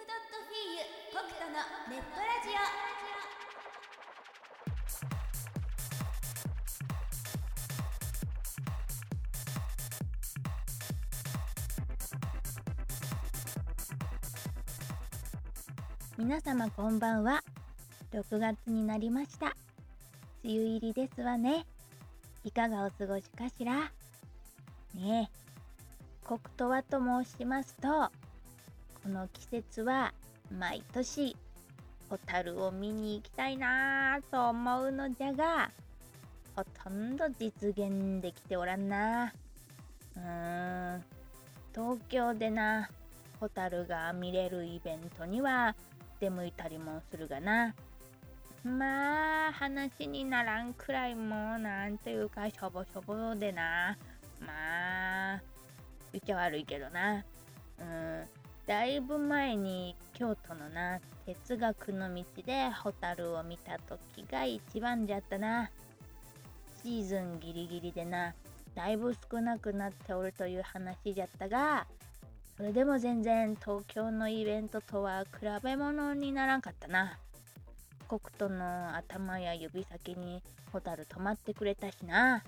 ドットフィーユコクトのネットラジオ。皆様こんばんは。6月になりました。梅雨入りですわね。いかがお過ごしかしらねえ。コクトはと申しますと、この季節は毎年ホタルを見に行きたいなぁと思うのじゃが、ほとんど実現できておらんな。東京でな、ホタルが見れるイベントには出向いたりもするがな。まあ話にならんくらいもうなんていうかしょぼしょぼでな。まあ言っちゃ悪いけどな。だいぶ前に京都のな哲学の道でホタルを見た時が一番じゃったな。シーズンギリギリでな、だいぶ少なくなっておるという話じゃったが、それでも全然東京のイベントとは比べ物にならんかったな。コクトの頭や指先にホタル止まってくれたしな。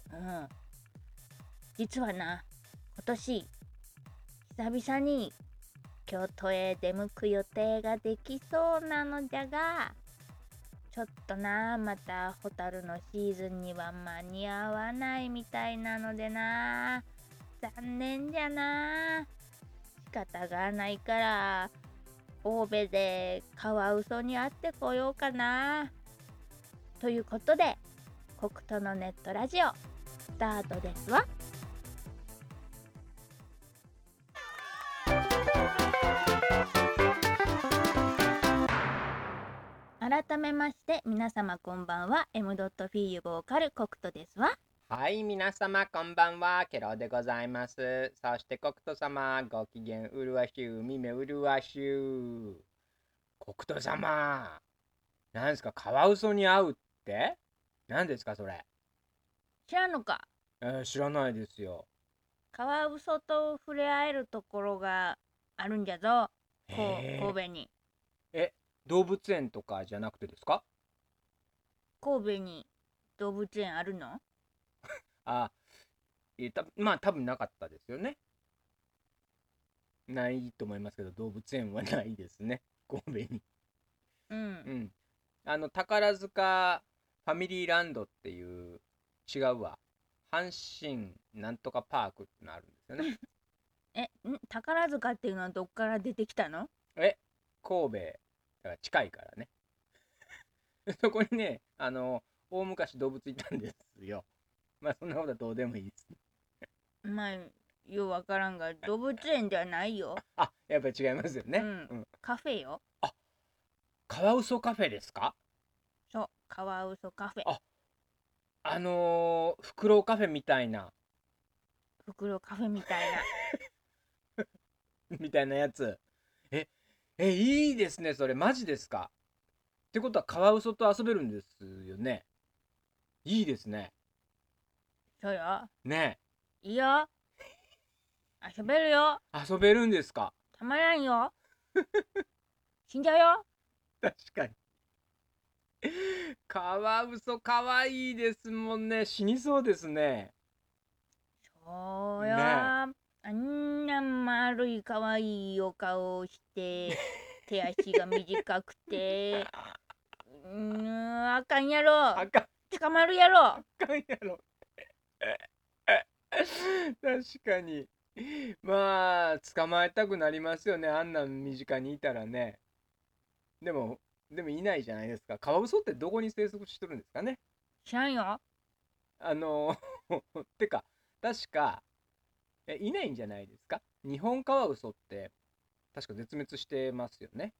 実はな、今年久々に京都へ出向く予定ができそうなのじゃが、ちょっとな、またホタルのシーズンには間に合わないみたいなのでな、残念じゃな。仕方がないから神戸でカワウソに会ってこようかな。ということで、コクトのネットラジオスタートですわ。改めまして皆様こんばんは。 M.フィーユボーカルコクトですわ。 はい、皆様こんばんは、ケロでございます。そしてコクト様、ご機嫌うるわしゅう、耳うるわしゅう。コクト様、なんですか、カワウソに会うって何ですかそれ。 知らんのか。 知らないですよ。 カワウソと触れ合えるところがあるんじゃぞ、神戸に。 動物園とかじゃなくてですか？ 神戸に動物園あるの？ まあ多分なかったですよね。ないと思いますけど、動物園はないですね、神戸に。宝塚ファミリーランドっていう、違うわ、阪神なんとかパークってのあるんですよね。 宝塚っていうのはどっから出てきたの？ 神戸だから近いからね。そこにね、大昔動物いたんですよ。まあそんなことはどうでもいいです。 まあようわからんが、動物園じゃないよ。 やっぱり違いますよね。 カフェよ。 カワウソカフェですか？ そう、カワウソカフェ。 フクロウカフェみたいな。 フクロウカフェみたいな。 みたいなやつ。いいですね、それ。マジですか？ってことはカワウソと遊べるんですよね。いいですね。 そうよ。 ねえ。いいよ。遊べるよ。 遊べるんですか？ たまらんよ。死んじゃうよ。 確かに。カワウソかわいいですもんね。死にそうですね。 そうよ。あんな丸いかわいいお顔をして、手足が短くて、あかんやろ。捕まるやろ。 あかんやろ。確かに。まあ捕まえたくなりますよね、あんな身近にいたらね。でもいないじゃないですか。カワウソってどこに生息してるんですかね。 知らんよ。 てか確かいないんじゃないですか。日本カワウソって確か絶滅してますよね。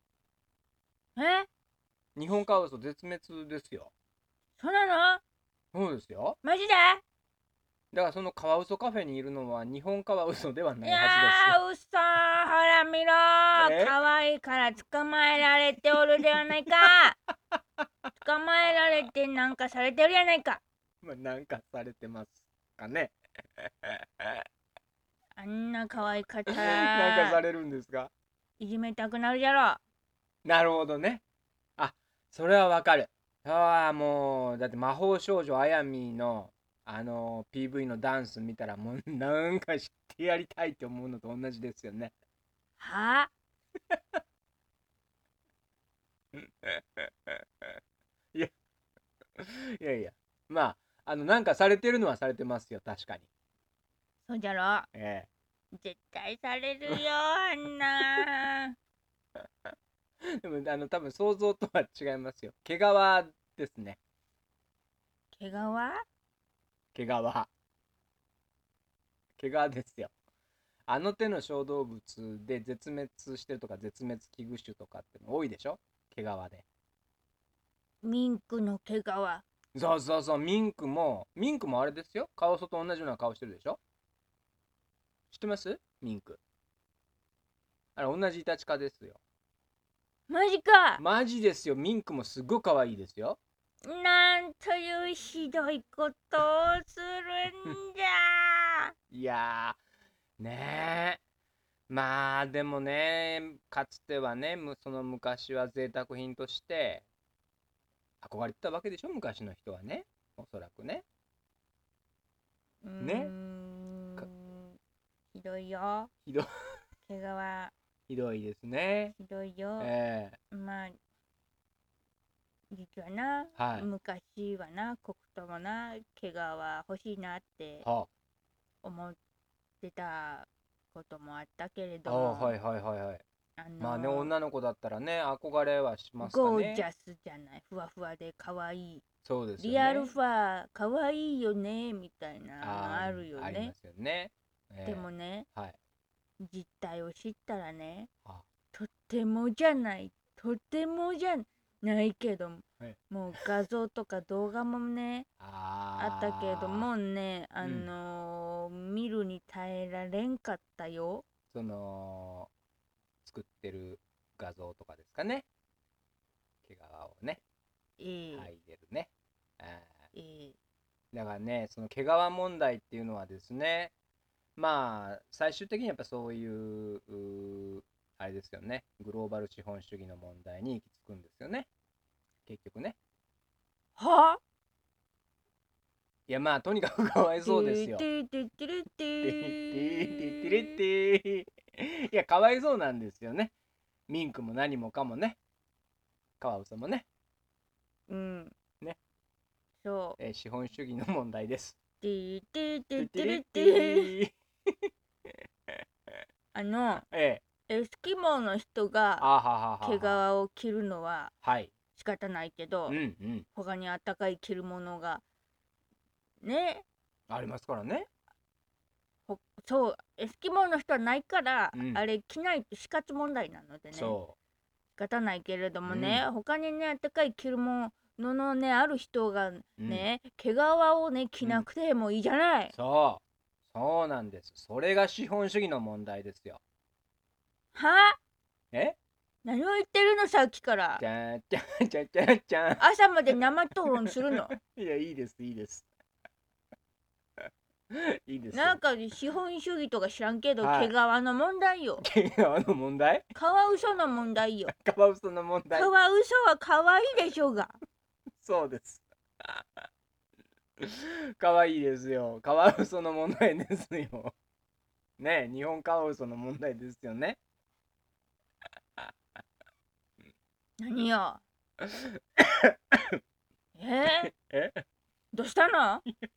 日本カワウソ絶滅ですよ。 そうなの？ そうですよ。 マジで？ だからそのカワウソカフェにいるのは日本カワウソではないいやはずですよ。 ー、ほら見ろー。かわいいから捕まえられておるではないか。捕まえられてなんかされてるやないか。 なんかされてますかね。 あんな可愛かったらなんかされるんですか？ いじめたくなるじゃろ。 なるほどね。あ、それはわかる。ああ、もう、だって魔法少女あやみの、PV のダンス見たら、もう、なんか知ってやりたいって思うのと同じですよね。 はいや、いやいや。まあ、なんかされてるのはされてますよ、確かに。 そうじゃろ。 え絶対されるよ、あんな。 え。でも、多分想像とは違いますよ。毛皮ですね。 毛皮毛皮。毛皮ですよ。あの手の小動物で絶滅してるとか絶滅危惧種とかっての多いでしょ、毛皮で。 ミンクの毛皮。 そうそうそう、ミンクもあれですよ。カワウソと同じような顔してるでしょ。知ってます？ミンク。あれ同じイタチ科ですよ。 マジか。 マジですよ。ミンクもすっごい可愛いですよ。 なんというひどいことをするんじゃ。 いやー、ねえ。まあでもね、かつてはね、その昔は贅沢品として憧れてたわけでしょ、昔の人はね。おそらくね。 うーね。 ん。ひどいよ。 ひど、 毛皮。 ひどいですね。 ひどいよ。 えまあ、実はな、 はい。 昔はな、黒糖もな、毛皮欲しいなっては思ってたこともあったけれあ、 ども、 はいはいはいはい。 あまあね、 の女の子だったらね、憧れはしますかね。 ゴージャスじゃない、ふわふわでかわいい。 そうですよリアルね。 ファーかわいいよね、みたいなのあるよね。 ありますよね。 でもね、 はい。 実態を知ったらね、 あ、 とてもじゃない、とてもじゃないけど、 はい。 もう画像とか動画もね、あったけどあもね、 うん。 見るに耐えられんかったよ。 その、作ってる画像とかですかね。毛皮をね、 ええ剥いでるね。あええだからね、その毛皮問題っていうのはですね、まあ、最終的にやっぱそういう、あれですよね、グローバル資本主義の問題に行き着くんですよね、結局ね。 はいや、まあ、とにかくかわいそうですてよ。 てててれててってってれっー。 ていや、かわいそうなんですよね。ミンクも何もかもね、カワウソもね、 うん、 ね、 そう。 資本主義の問題です。 ててててってれってれてー。 てあの、 ええ、 エスキモーの人があははは毛皮は。 を着るのははい。 仕方ないけど、 うんうん。 他にあったかい着るものがね、 ありますからね。 そう、エスキモーの人はないから、 うん。 あれ着ないと死活問題なのでね、 そ仕方ないけれどう。うもね、 ん。 他にね、あったかい着るもののね、ある人がうん。 ね、毛皮をね、着うん。 なくてもいいじゃない。 そう。そうなんです。それが資本主義の問題ですよ。 はえ何を言ってるのさっきから。 じゃんじゃんじゃんじゃんじゃん。 朝まで生討論するの。 いや、いいです、いいです。いいですよ。 なんか資本主義とか知らんけど、毛皮はい。 の問題よ。 毛皮の問題、 カワウソの問題よ。 カワウソの問題。 カワウソは可愛いでしょうが。 そうです。可愛いですよ。カワウソの問題ですよ。ね、日本カワウソの問題ですよね。 何よ。 えどうしたの？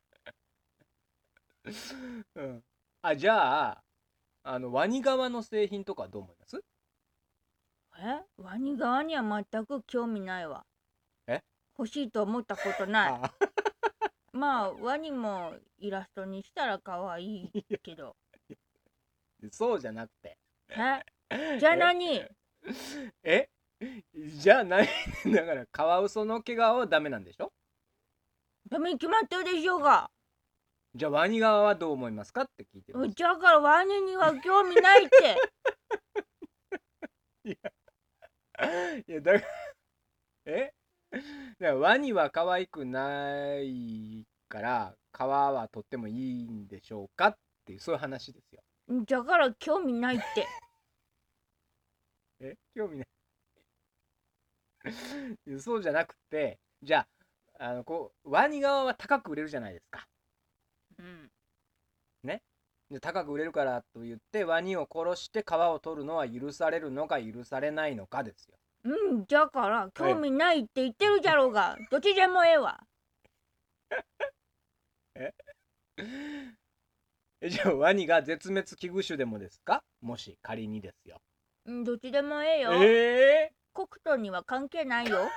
うん。あ、じゃあ、ワニ革の製品とかどう思います？ ワニ側には全く興味ないわ。 え欲しいと思ったことない。 あ、 まあ、ワニもイラストにしたら可愛いけど。 そうじゃなくて。 じゃあえ何？ えじゃあ何だから、カワウソの毛皮はダメなんでしょ？ ダメに決まってるでしょうが。 じゃあワニ革はどう思いますかって聞いてます。 じゃからワニには興味ないって。 いや、だから、だからワニは可愛くないから、皮はとってもいいんでしょうかっていう、そういう話ですよ。 じゃから興味ないって。 興味ない。そうじゃなくて、じゃあ、ワニ側は高く売れるじゃないですか。 うん。 ね。で高く売れるからと言ってワニを殺して皮を取るのは許されるのか許されないのかですよ。 うん、だから興味ないって言ってるじゃろうが、どっちでもええわ。 えじゃあワニが絶滅危惧種でもですか、もし仮にですよ。 うん、どっちでもええよ。黒糖には関係ないよ。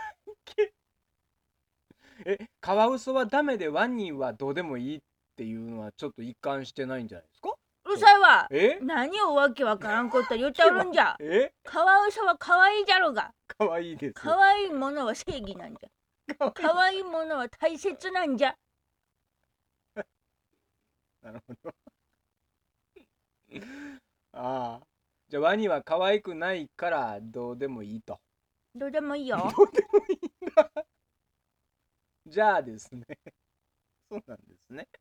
カワウソはダメでワニはどうでもいいっていうのはちょっと一貫してないんじゃないですか。 うるさいわ。 え何をわけわからんこと言っておるんじゃ。カワウソは可愛いじゃろうが。 可愛いです。 可愛いものは正義なんじゃ。可愛いものは大切なんじゃ。 なるほど。ああ。じゃあワニは可愛くないからどうでもいいと。 どうでもいいよ。 どうでもいいんだ。じゃあですね。そうなんですね。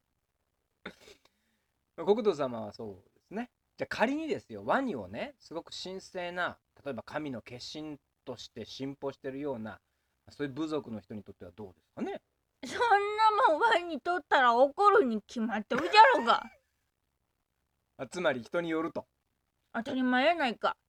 国土様はそうですね。じゃあ仮にですよ、ワニをね、すごく神聖な、例えば神の化身として信奉してるような、そういう部族の人にとってはどうですかね。 そんなもんワニにとったら怒るに決まってるじゃろうが。 つまり人によると。 当たり前やないか。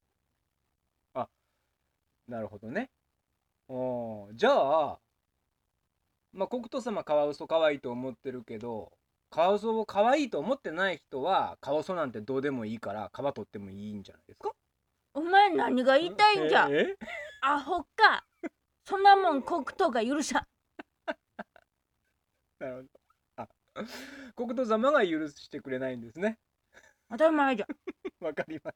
なるほどね。じゃあ、国土様カワウソ可愛いと思ってるけど、カワウソを可愛いと思ってない人はカワウソなんてどうでもいいから皮取ってもいいんじゃないですか。 お前何が言いたいんじゃ。アホか。そんなもん黒糖が許さん。 なるほど。国土様が許してくれないんですね。 当たり前じゃ。 わかりました。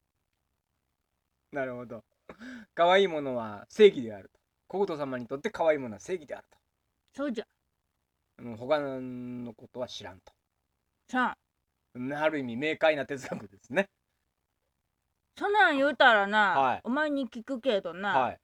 なるほど。可愛いものは正義であると。国土様にとって可愛いものは正義であると。 そうじゃ。 他のことは知らんと。 さあ。 ある意味明快な哲学ですね。 そんなん言うたらな、 はい、 お前に聞くけどな、 はい、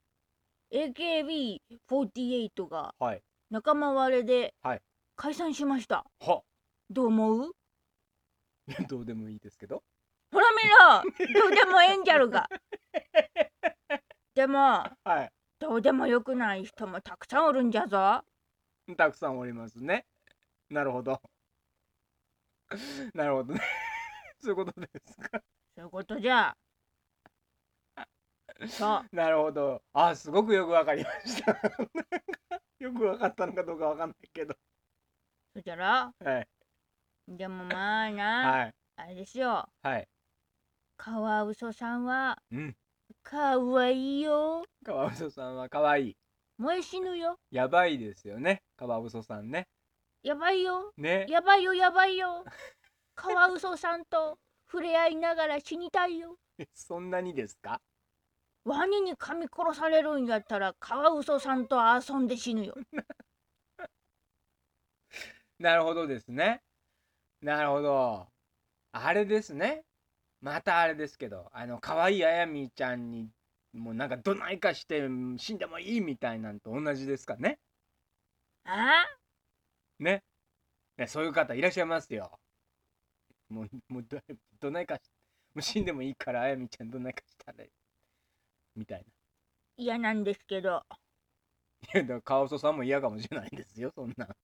AKB48 がはい仲間割れではい解散しました。 はどう思う？ どうでもいいですけど。 ほら見ろ、どうでもええんじゃるが。でも、 はい、 どうでもよくない人もたくさんおるんじゃぞ。 たくさんおりますね。なるほど。なるほどね。そういうことですか。 そういうことじゃ。そう。 なるほど。すごくよくわかりました。よくわかったのかどうかわかんないけど。 そしたら、 はい。 でもまあな、 はい。 あれですよ。 はい。 カワウソさんは、 うん。 かわいいよ。 カワウソさんは可愛い。 もう死ぬよ。 やばいですよね。カワウソさんね。 やばいよ。 ね。 やばいよ、やばいよ。カワウソさんと触れ合いながら死にたいよ。 そんなにですか。 ワニに噛み殺されるんやったらカワウソさんと遊んで死ぬよ。 なるほどですね。なるほど。あれですね。またあれですけど、可愛いあやみちゃんに、もうなんかどないかして死んでもいいみたいなんと同じですかね。 あね。そういう方いらっしゃいますよ。もうどないかし、もう死んでもいいからあやみちゃんどないかしたらみたい嫌なんですけど。 な。いや、だからカワウソさんも嫌かもしれないですよ、そんな。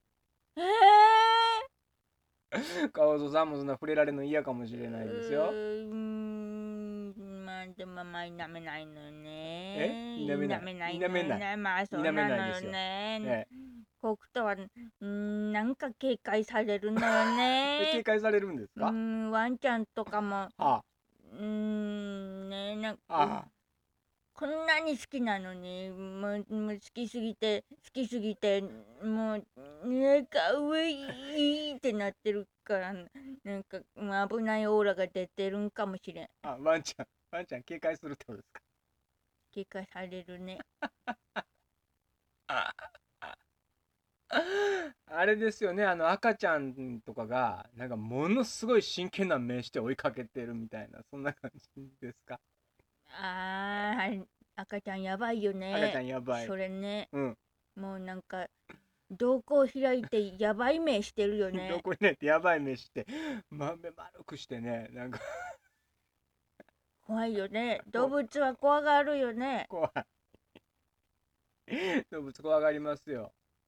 カワウソさんもそんな触れられるの嫌かもしれないですよ。 まあでもまあ否めないのよね。 否めない。 否めないのよね。まあそうなのよね。黒糖はなんか警戒されるのよね。 警戒されるんですか。 ワンちゃんとかも、ね、なんかこんなに好きなのに、もう好きすぎてもうね、かわいいってなってるから、なんか危ないオーラが出てるんかもしれん。 ワンちゃん警戒するってことですか。 警戒されるね。 あれですよね、赤ちゃんとかがなんかものすごい真剣な目して追いかけてるみたいな、そんな感じですか。 赤ちゃんやばいよね。 赤ちゃんやばい。 それね、 もうなんか瞳孔開いてやばい目してるよね。 瞳孔開いてやばい目して、目丸くしてね、なんか怖いよね。動物は怖がるよね。 怖い。動物怖がりますよ。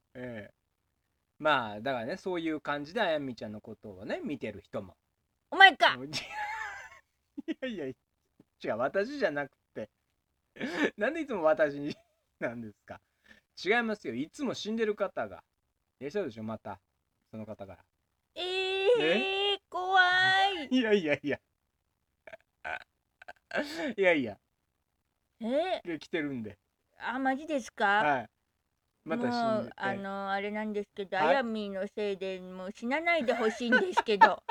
まあだからね、そういう感じであやみちゃんのことをね見てる人も。 お前か。 いやいや、違う、私じゃなくて。なんでいつも私になんですか。違いますよ。いつも死んでる方がいらっしゃるでしょ、またその方から。 怖い。 いやいやいやいやいや、来てるんで。 マジですか。 はい。また死んでて。 あれなんですけど、 はいあやみのせいでもう死なないでほしいんですけど。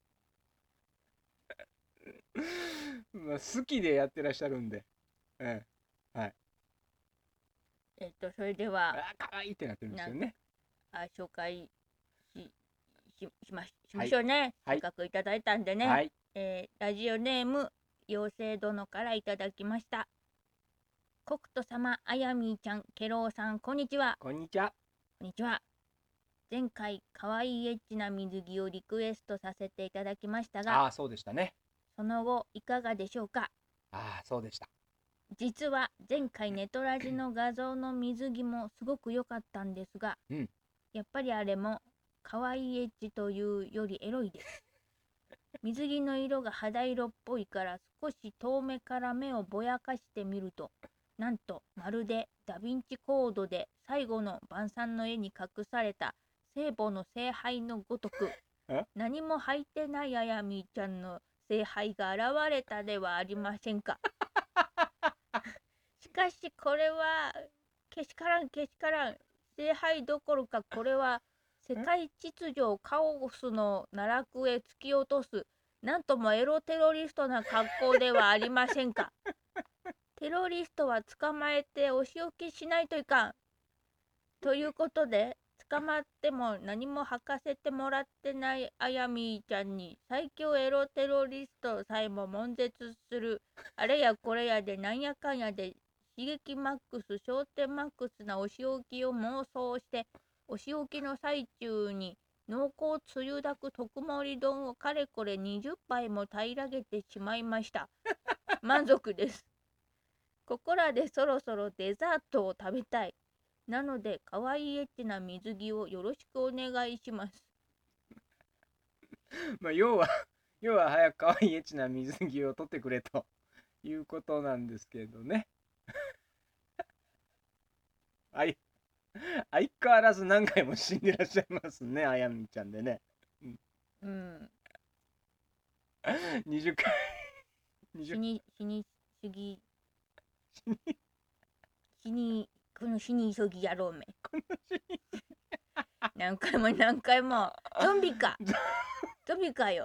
まあ好きでやってらっしゃるんで。はい。 それでは可愛いってなってるんですよね。 紹介しましょうね。せっかくいただいたんでね。 はい。 ラジオネーム妖精殿からいただきました。コクト様、あやみーちゃん、ケローさん、こんにちは。 こんにちは。 こんにちは。前回かわいいエッチな水着をリクエストさせていただきましたが、 そうでしたね。 その後いかがでしょうか。 そうでした。 実は前回ネトラジの画像の水着もすごく良かったんですが、やっぱりあれもかわいいエッチというよりエロいです。水着の色が肌色っぽいから少し遠目から目をぼやかしてみると、なんとまるでダヴィンチコードで最後の晩餐の絵に隠された聖母の聖杯のごとく、何も履いてないあやみーちゃんの聖杯が現れたではありませんか。しかしこれはけしからん。聖杯どころかこれは世界秩序カオスの奈落へ突き落とす、なんともエロテロリストな格好ではありませんか。テロリストは捕まえてお仕置きしないといかん。ということで、捕まっても何も履かせてもらってないあやみーちゃんに最強エロテロリストさえも悶絶するあれやこれやでなんやかんやで刺激マックス焦点マックスなお仕置きを妄想して、お仕置きの最中に濃厚つゆだく特盛り丼をかれこれ20杯も平らげてしまいました。満足です。ここらでそろそろデザートを食べたい。なのでかわいいエッチな水着をよろしくお願いします。 要は早くかわいいエッチな水着を取ってくれということなんですけどね。相変わらず何回も死んでらっしゃいますね、あやみちゃんでね。20回死にこの死に急ぎやろうめ。何回もゾンビかよ。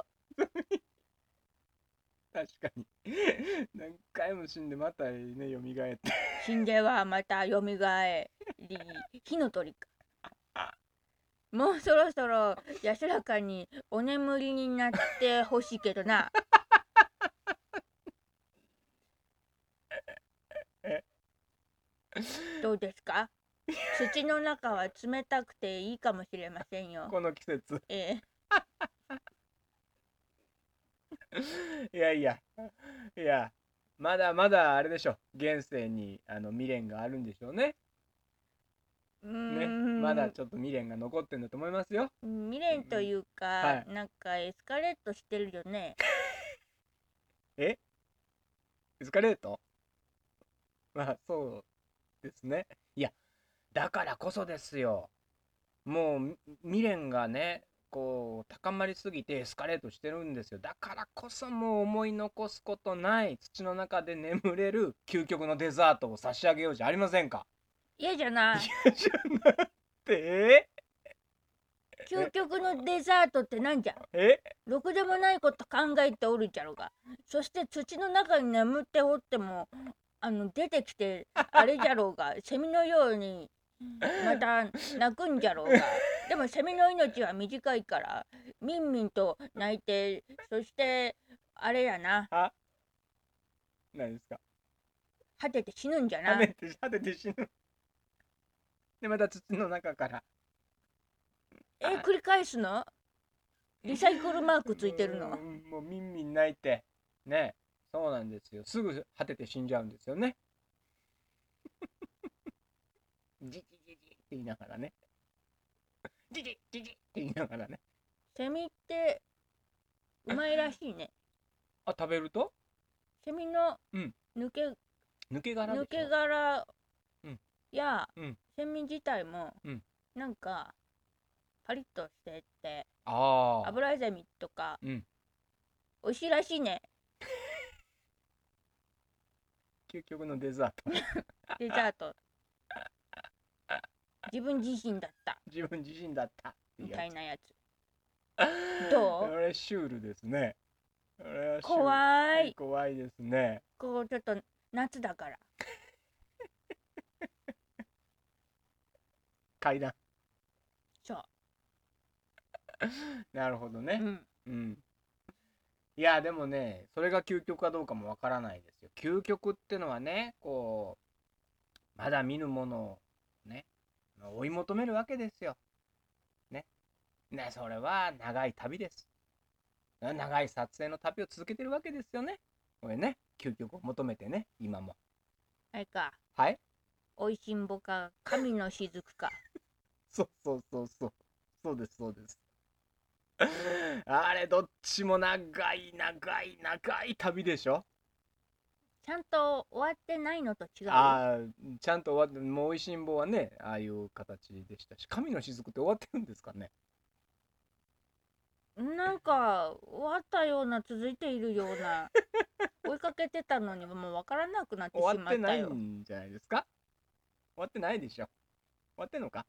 確かに何回も死んでまたね蘇って死んではまた蘇り火の鳥か。もうそろそろ安らかにお眠りになってほしいけどな。どうですか。土の中は冷たくていいかもしれませんよ、 この季節。いやまだまだあれでしょ、現世に未練があるんでしょうね。まだちょっと未練が残ってんだと思いますよ。 未練というか、なんかエスカレートしてるよね。 エスカレート。そうですね。いやだからこそですよ。もう未練がねこう高まりすぎてエスカレートしてるんですよ。だからこそもう思い残すことない土の中で眠れる究極のデザートを差し上げようじゃありませんか。 嫌じゃない。 嫌じゃなくて究極のデザートってなんじゃ。ろくでもないこと考えておるじゃろが。そして土の中に眠っておっても出てきてあれじゃろうがセミのようにまた鳴くんじゃろうが。でもセミの命は短いからみんみんと鳴いて、そしてあれやな。 何ですか。 果てて死ぬんじゃな。 果てて死ぬ。でまた土の中から繰り返すの。リサイクルマークついてるの。 もうみんみん鳴いてね、 そうなんですよ。すぐ果てて死んじゃうんですよね。ジジジジって言いながらね。ジジジジって言いながらね。 セミってうまいらしいね。 あ、食べるとセミのうん抜け抜け殻でしょ。 抜け殻うんやうんセミ自体もうんなんかパリッとしててああ。 油ゼミとかうん。 美味しいらしいね。 究極のデザート。 デザート自分自身だった自分自身だったっていうみやつたいなやつ。どうこれシュールですね。これはシュール怖い。 怖いですね。 こうちょっと夏だから階段。 そなるほどう。 ね。うん。いやでもね、それが究極かどうかもわからないですよ。究極ってのはね、こうまだ見ぬものをね、追い求めるわけですよ。ね、それは長い旅です。長い撮影の旅を続けてるわけですよね。これね、究極を求めてね、今も。 あれか、 はい。 おいしんぼか神の雫か。 そうそうですそうです。あれどっちも長い旅でしょ。 ちゃんと終わってないのと違う。 ああ、ちゃんと終わって、もうおいしんぼはね、ああいう形でしたし、神の雫って終わってるんですかね。 なんか終わったような続いているような追いかけてたのにもう分からなくなってし終わってないまったよ。 んじゃないですか。終わってないでしょ。終わってんのか。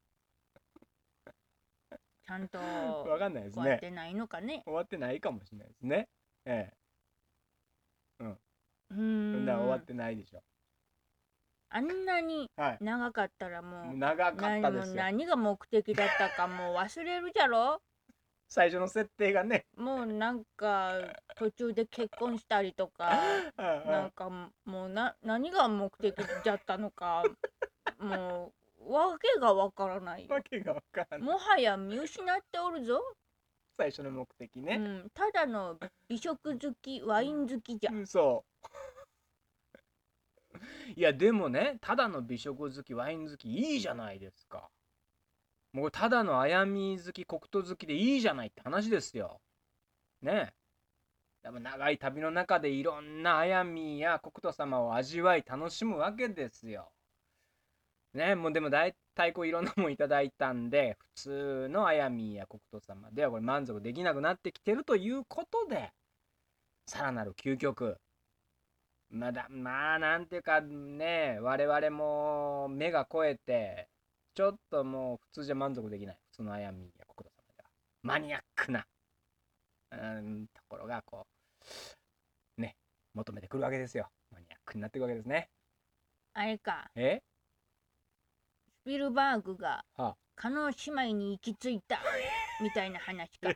ちゃんとわかんないですね。 終わってないのかね。 終わってないかもしれないですね。ええ。だから終わってないでしょ。 あんなにはい。 長かったらもう長かったですよ。 何が目的だったかもう忘れるじゃろ。 最初の設定がね。 もうなんか途中で結婚したりとかなんかもう何が目的だったのかもうわけがわからないよ。 わけがわからない。 もはや見失っておるぞ。 最初の目的ね。 ただの美食好きワイン好きじゃ。 そういやでもね、ただの美食好きワイン好きいいじゃないですか。もうただのあやみ好き黒糖好きでいいじゃないって話ですよね。でも長い旅の中でいろんなあやみや黒糖様を味わい楽しむわけですよね。もうでも大体こういろんなもんいただいたんで、普通のあやみや黒糖様ではこれ満足できなくなってきてるということで、さらなる究極、まあなんていうかね、我々も目が肥えてちょっともう普通じゃ満足できない、普通のあやみや黒田様ではマニアックなところがこうね求めてくるわけですよ。マニアックになっていくわけですね。 あれか、 スピルバーグがはあ、 叶姉妹に行き着いたみたいな話か。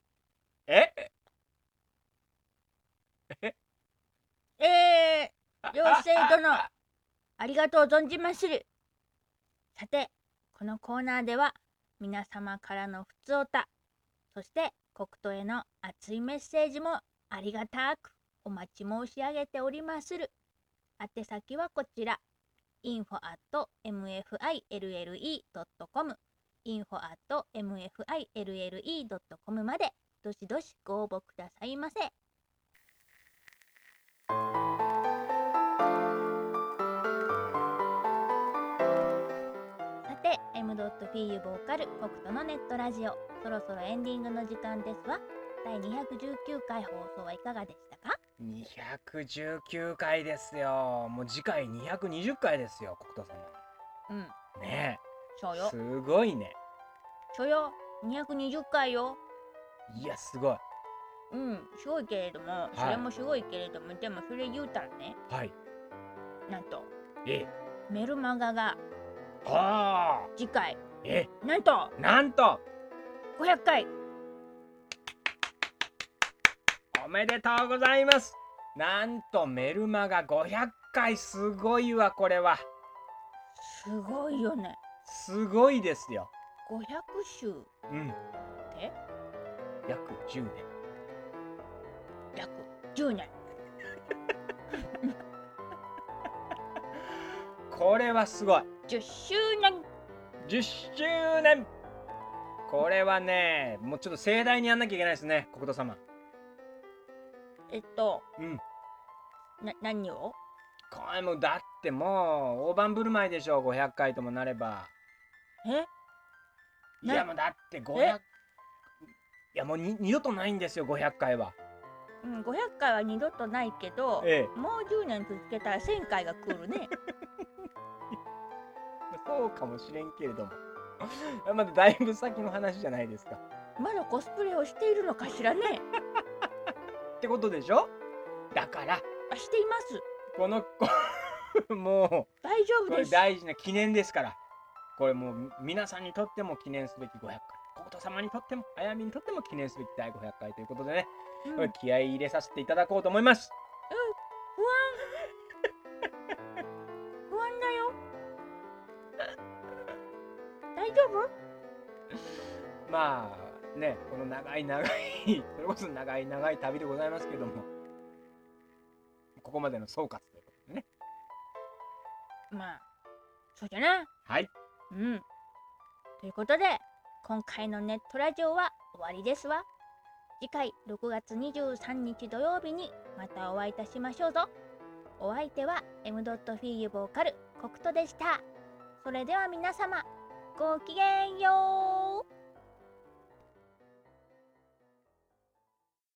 妖精殿ありがとう存じまする。さてこのコーナーでは皆様からのふつおた、そして黒糖への熱いメッセージもありがたくお待ち申し上げておりまする。宛先はこちら、info@mfille.com info@mfille.com までどしどしご応募くださいませ。さて M.P.U ボーカル北斗のネットラジオ、そろそろエンディングの時間ですわ。第219回放送はいかがでしたか ？219回ですよ。もう次回220回ですよ、黒田様。ねえ、 そうよ。 すごいね。 そうよ、220回よ。 いやすごい。 すごいけれども、それもすごいけれども、でもそれ言うたらね、なんとメルマガが次回なんと500回。 おめでとうございます。なんとメルマガ500回、すごいわ。これはすごいよね。 すごいですよ。 500週って約10年。 約10年これはすごい。 10周年。 10周年。これはね、もうちょっと盛大にやんなきゃいけないですね、国土様。 うん。何を？ これもだってもう大盤振る舞いでしょ、500回ともなれば。いやもうだって500、いやもう二度とないんですよ、500回は。 500回は二度とないけど、もう10年続けたら1000回が来るね。 そうかもしれんけれども。まだだいぶ先の話じゃないですか。 まだコスプレをしているのかしらね。 ってことでしょ。だからしています。 このもう大丈夫です。 これ大事な記念ですから。これもう皆さんにとっても記念すべき500回、国土様にとってもあやみにとっても記念すべき第500回ということでね、これ気合い入れさせていただこうと思います。 不安だよ。大丈夫？ まあね、この長いそれこそ長い旅でございますけども、ここまでの総括ということでね。 まあそうじゃな。 はい。 ということで今回のネットラジオは終わりですわ。次回6月23日土曜日にまたお会いいたしましょうぞ。お相手は M.フィーユボーカルコクトでした。それでは皆様ごきげんよう。